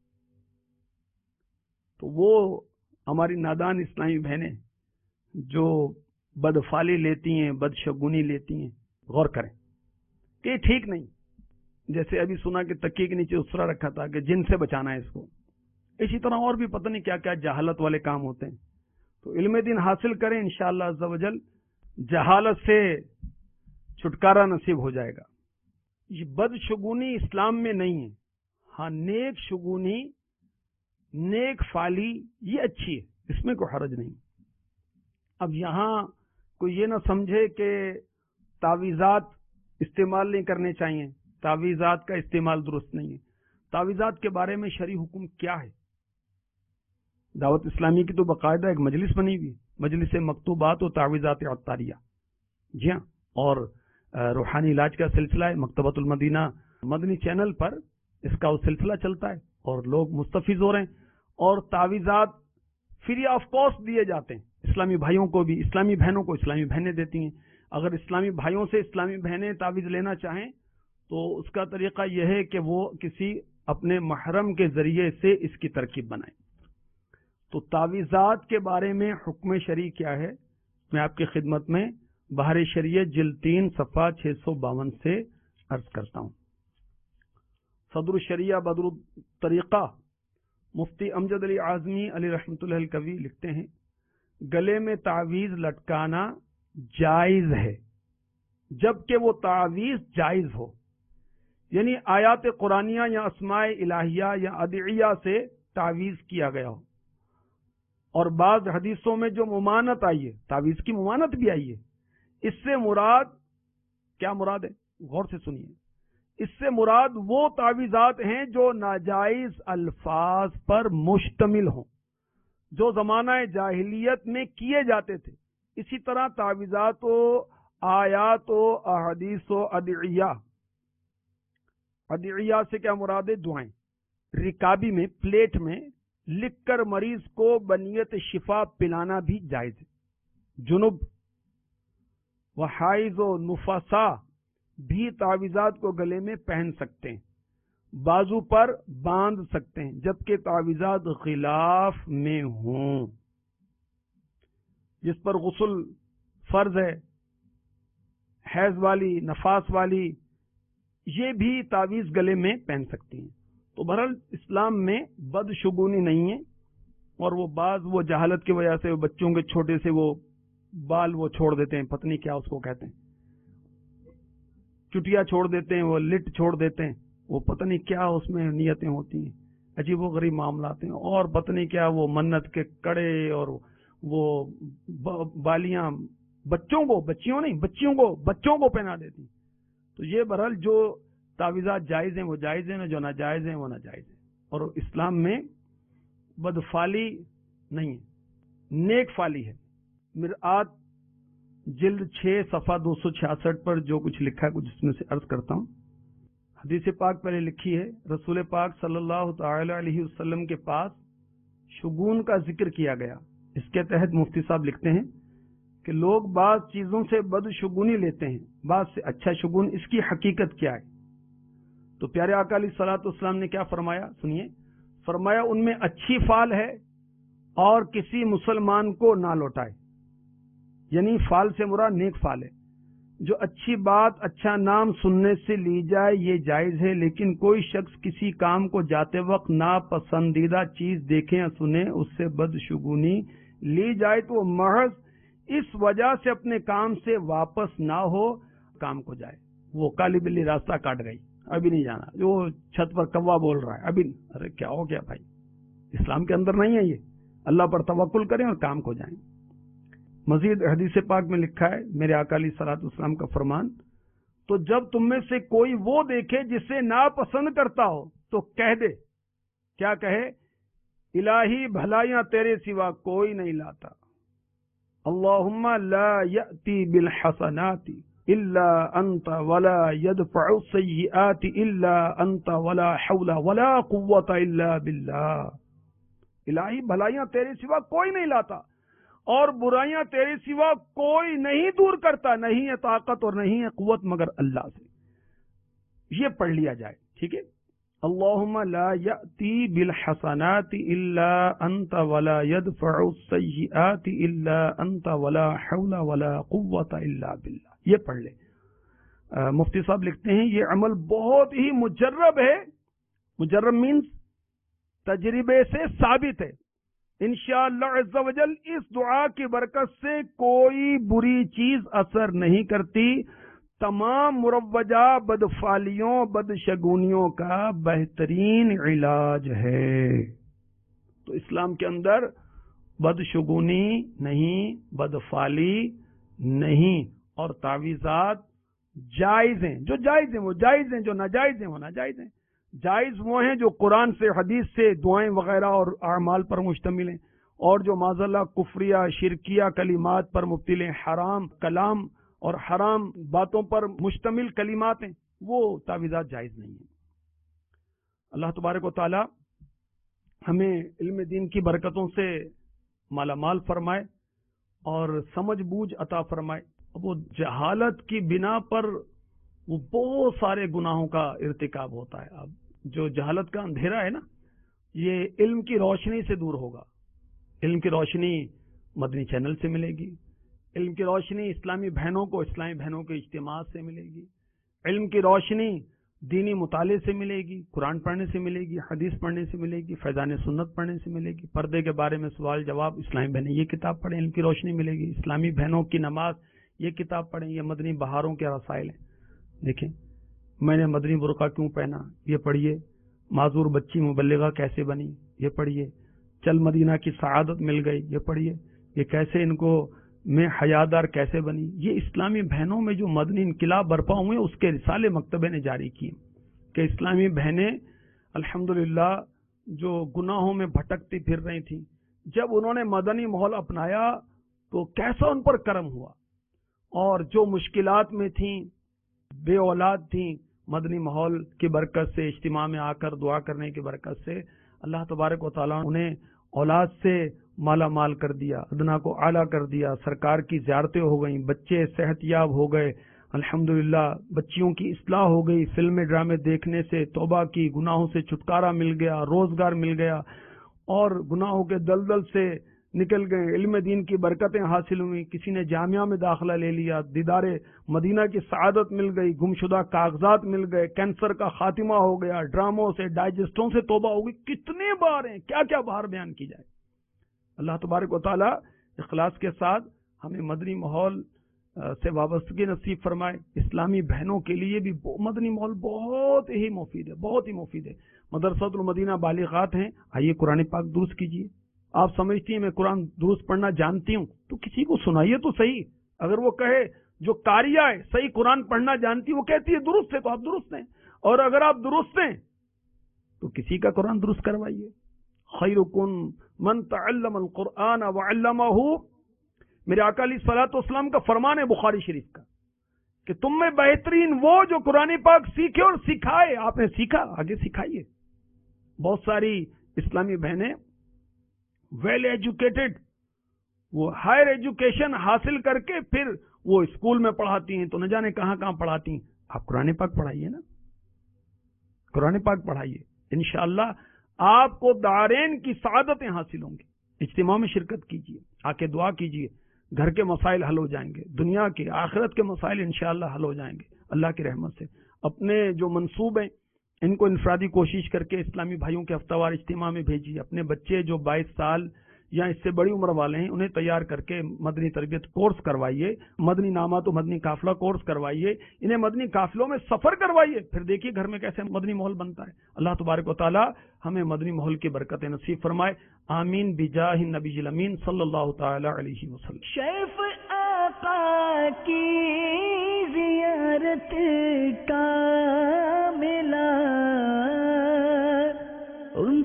تو وہ ہماری نادان اسلامی بہنیں جو بدفالی لیتی ہیں, بدشگونی لیتی ہیں, غور کریں کہ یہ ٹھیک نہیں. جیسے ابھی سنا کہ تکیے کے نیچے اسرا رکھا تھا کہ جن سے بچانا ہے اس کو, اسی طرح اور بھی پتہ نہیں کیا کیا جہالت والے کام ہوتے ہیں. تو علم دین حاصل کریں, انشاءاللہ عز و جل جہالت سے چھٹکارا نصیب ہو جائے گا. یہ بدشگونی اسلام میں نہیں ہے. ہاں نیک شگونی, نیک فالی یہ اچھی ہے, اس میں کوئی حرج نہیں. اب یہاں کوئی یہ نہ سمجھے کہ تعویذات استعمال نہیں کرنے چاہیے, تعویذات کا استعمال درست نہیں ہے. تعویذات کے بارے میں شرعی حکم کیا ہے؟ دعوت اسلامی کی تو باقاعدہ ایک مجلس بنی ہوئی, مجلس مکتوبات و تعویذات عطاریہ. جی ہاں, اور روحانی علاج کا سلسلہ ہے مکتبۃ المدینہ مدنی چینل پر, اس کا وہ سلسلہ چلتا ہے اور لوگ مستفیض ہو رہے ہیں. اور تعویذات فری آف کاسٹ دیے جاتے ہیں اسلامی بھائیوں کو بھی, اسلامی بہنوں کو اسلامی بہنیں دیتی ہیں. اگر اسلامی بھائیوں سے اسلامی بہنیں تعویذ لینا چاہیں تو اس کا طریقہ یہ ہے کہ وہ کسی اپنے محرم کے ذریعے سے اس کی ترکیب بنائیں. تو تعویذات کے بارے میں حکم شرعی کیا ہے میں آپ کی خدمت میں بہار شریعت جلد تین صفحہ چھ سو باون سے عرض کرتا ہوں. صدر الشریعہ بدر الطریقہ مفتی امجد علی اعظمی علی رحمۃ اللہ الکوی لکھتے ہیں گلے میں تعویذ لٹکانا جائز ہے جبکہ وہ تعویذ جائز ہو, یعنی آیات قرآنیہ یا اسماء الہیہ یا ادعیہ سے تعویذ کیا گیا ہو. اور بعض حدیثوں میں جو ممانت آئی ہے, تعویذ کی ممانت بھی آئی ہے, اس سے مراد کیا مراد ہے غور سے سنیے. اس سے مراد وہ تعویذات ہیں جو ناجائز الفاظ پر مشتمل ہوں. جو زمانہ جاہلیت میں کیے جاتے تھے. اسی طرح تعویذات و آیات و احادیث و ادعیہ. ادعیہ سے کیا مراد ہے؟ دعائیں. رکابی میں، پلیٹ میں لکھ کر مریض کو بنیت شفا پلانا بھی جائز ہے. جنب و حائض و نفسا بھی تعویذات کو گلے میں پہن سکتے ہیں، بازو پر باندھ سکتے ہیں، جبکہ تعویذات غلاف میں ہوں. جس پر غسل فرض ہے، حیض والی، نفاس والی، یہ بھی تعویذ گلے میں پہن سکتی ہیں. تو بہرحال اسلام میں بدشگونی نہیں ہے. اور وہ بعض وہ جہالت کی وجہ سے بچوں کے چھوٹے سے وہ بال وہ چھوڑ دیتے ہیں، پتہ نہیں کیا اس کو کہتے ہیں، چٹیا چھوڑ دیتے ہیں، وہ لٹ چھوڑ دیتے ہیں، وہ پتہ نہیں کیا اس میں نیتیں ہوتی ہیں، عجیب و غریب معاملات ہیں. اور پتہ نہیں کیا وہ منت کے کڑے اور وہ بالیاں بچوں کو، بچیوں نہیں، بچیوں کو بچوں کو پہنا دیتی ہیں. تو یہ بہرحال جو تعویذات جائز ہیں وہ جائز ہیں، جو ناجائز ہیں وہ ناجائز ہیں. اور اسلام میں بدفالی نہیں ہے، نیک فالی ہے. مرآت جلد چھ صفحہ دو سو چھیاسٹھ پر جو کچھ لکھا ہے کچھ اس میں سے عرض کرتا ہوں. حدیث پاک پہلے لکھی ہے، رسول پاک صلی اللہ تعالی علیہ وسلم کے پاس شگون کا ذکر کیا گیا. اس کے تحت مفتی صاحب لکھتے ہیں کہ لوگ بعض چیزوں سے بد شگونی لیتے ہیں، بعض سے اچھا شگون. اس کی حقیقت کیا ہے؟ تو پیارے آقا علیہ الصلوۃ والسلام نے کیا فرمایا؟ سنیے. فرمایا ان میں اچھی فال ہے اور کسی مسلمان کو نہ لوٹائے. یعنی فال سے مراد نیک فال ہے. جو اچھی بات، اچھا نام سننے سے لی جائے یہ جائز ہے، لیکن کوئی شخص کسی کام کو جاتے وقت ناپسندیدہ چیز دیکھے یا سنے، اس سے بدشگونی لی جائے تو وہ محض اس وجہ سے اپنے کام سے واپس نہ ہو، کام کو جائے. وہ کالی بلی راستہ کاٹ گئی، ابھی نہیں جانا. جو چھت پر کوا بول رہا ہے ابھی، ارے کیا ہو گیا بھائی؟ اسلام کے اندر نہیں ہے یہ. اللہ پر توکل کریں اور کام کو جائیں. مزید حدیث پاک میں لکھا ہے، میرے آقا علیہ الصلوۃ والسلام کا فرمان، تو جب تم میں سے کوئی وہ دیکھے جسے ناپسند کرتا ہو تو کہہ دے. کیا کہے؟ الہی بھلائیاں تیرے سوا کوئی نہیں لاتا. اللہم لا یأتی بالحسنات الا انت ولا يدفع السیئات الا انت ولا حول ولا قوت الا باللہ. الہی بھلائیاں تیرے سوا کوئی نہیں لاتا اور برائیاں تیرے سوا کوئی نہیں دور کرتا. نہیں ہے طاقت اور نہیں ہے قوت مگر اللہ سے. یہ پڑھ لیا جائے، ٹھیک ہے. اللہم لا یأتی بالحسنات الا انت ولا يدفع السیئات الا انت ولا حول ولا قوت الا باللہ. یہ پڑھ لے. مفتی صاحب لکھتے ہیں یہ عمل بہت ہی مجرب ہے. مجرب مینز تجربے سے ثابت ہے. انشاءاللہ عز و جل اس دعا کی برکت سے کوئی بری چیز اثر نہیں کرتی. تمام مروجہ بدفالیوں، بدشگونیوں کا بہترین علاج ہے. تو اسلام کے اندر بدشگونی نہیں، بدفالی نہیں، اور تعویذات جائز ہیں. جو جائز ہیں وہ جائز ہیں، جو ناجائز ہیں وہ ناجائز ہیں. جائز وہ ہیں جو قرآن سے، حدیث سے، دعائیں وغیرہ اور اعمال پر مشتمل ہیں، اور جو معاذ اللہ کفریہ شرکیہ کلمات پر مبتل ہیں، حرام کلام اور حرام باتوں پر مشتمل کلمات ہیں، وہ تعویذات جائز نہیں ہیں. اللہ تبارک و تعالی ہمیں علم دین کی برکتوں سے مالا مال فرمائے اور سمجھ بوجھ عطا فرمائے. اب وہ جہالت کی بنا پر وہ بہت سارے گناہوں کا ارتکاب ہوتا ہے. اب جو جہالت کا اندھیرا ہے نا، یہ علم کی روشنی سے دور ہوگا. علم کی روشنی مدنی چینل سے ملے گی. علم کی روشنی اسلامی بہنوں کو اسلامی بہنوں کے اجتماع سے ملے گی. علم کی روشنی دینی مطالعے سے ملے گی، قرآن پڑھنے سے ملے گی، حدیث پڑھنے سے ملے گی، فیضان سنت پڑھنے سے ملے گی. پردے کے بارے میں سوال جواب اسلامی بہنیں یہ کتاب پڑھیں، علم کی روشنی ملے گی. اسلامی بہنوں کی نماز یہ کتاب پڑھیں، یہ مدنی بہاروں کے رسائل ہیں. دیکھیں میں نے مدنی برقع کیوں پہنا، یہ پڑھیے. معذور بچی مبلغہ کیسے بنی، یہ پڑھیے. چل مدینہ کی سعادت مل گئی، یہ پڑھیے. یہ کیسے ان کو میں حیادار کیسے بنی. یہ اسلامی بہنوں میں جو مدنی انقلاب برپا ہوئے اس کے رسالے مکتبے نے جاری کیے کہ اسلامی بہنیں الحمدللہ جو گناہوں میں بھٹکتی پھر رہی تھیں، جب انہوں نے مدنی ماحول اپنایا تو کیسا ان پر کرم ہوا، اور جو مشکلات میں تھیں، بے اولاد تھیں، مدنی ماحول کی برکت سے، اجتماع میں آ کر دعا کرنے کی برکت سے اللہ تبارک و تعالیٰ انہیں اولاد سے مالا مال کر دیا، ادنا کو اعلیٰ کر دیا، سرکار کی زیارتیں ہو گئیں، بچے صحت یاب ہو گئے، الحمدللہ بچیوں کی اصلاح ہو گئی، فلمیں ڈرامے دیکھنے سے توبہ کی، گناہوں سے چھٹکارا مل گیا، روزگار مل گیا، اور گناہوں کے دلدل سے نکل گئے، علم دین کی برکتیں حاصل ہوئیں، کسی نے جامعہ میں داخلہ لے لیا، دیدار مدینہ کی سعادت مل گئی، گمشدہ کاغذات مل گئے، کینسر کا خاتمہ ہو گیا، ڈراموں سے ڈائجسٹوں سے توبہ ہو گئی، کتنے بار ہیں، کیا کیا بار بیان کی جائے۔ اللہ تبارک و تعالی اخلاص کے ساتھ ہمیں مدنی ماحول سے وابستگی نصیب فرمائے۔ اسلامی بہنوں کے لیے بھی مدنی ماحول بہت ہی مفید ہے، بہت ہی مفید ہے۔ مدرسۃ المدینہ بالغات ہیں، آئیے قرآن پاک درست کیجیے۔ آپ سمجھتی ہیں میں قرآن درست پڑھنا جانتی ہوں تو کسی کو سنائیے تو صحیح۔ اگر وہ کہے جو قاریہ ہے صحیح قرآن پڑھنا جانتی، وہ کہتی ہے درست ہے تو آپ درست ہیں، اور اگر آپ درست ہیں تو کسی کا قرآن درست کروائیے۔ خیرکم من تعلم القرآن وعلمہ، میرے آقا علیہ الصلوۃ والسلام کا فرمان ہے بخاری شریف کا کہ تم میں بہترین وہ جو قرآن پاک سیکھے اور سکھائے۔ آپ نے سیکھا، آگے سکھائیے۔ بہت ساری اسلامی بہنیں ویل ایجوکیٹڈ، وہ ہائر ایجوکیشن حاصل کر کے پھر وہ اسکول میں پڑھاتی ہیں تو نہ جانے کہاں کہاں پڑھاتی ہیں۔ آپ قرآن پاک پڑھائیے نا، قرآن پاک پڑھائیے، انشاءاللہ آپ کو دارین کی سعادتیں حاصل ہوں گی۔ اجتماع میں شرکت کیجیے، آ کے دعا کیجیے، گھر کے مسائل حل ہو جائیں گے، دنیا کے آخرت کے مسائل انشاءاللہ حل ہو جائیں گے اللہ کی رحمت سے۔ اپنے جو منصوب ہیں ان کو انفرادی کوشش کر کے اسلامی بھائیوں کے ہفتہ وار اجتماع میں بھیجیے۔ اپنے بچے جو بائیس سال یا اس سے بڑی عمر والے ہیں انہیں تیار کر کے مدنی تربیت کورس کروائیے، مدنی نامہ تو مدنی قافلہ کورس کروائیے، انہیں مدنی قافلوں میں سفر کروائیے، پھر دیکھیے گھر میں کیسے مدنی ماحول بنتا ہے۔ اللہ تبارک و تعالی ہمیں مدنی ماحول کی برکتیں نصیب فرمائے، آمین بجاہ النبی الامین صلی اللہ تعالی علیہ وسلم۔ شیف آقا کی زیارت کا ملا ان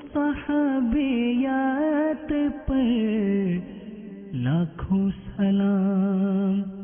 صحابیات پر لاکھوں سلام۔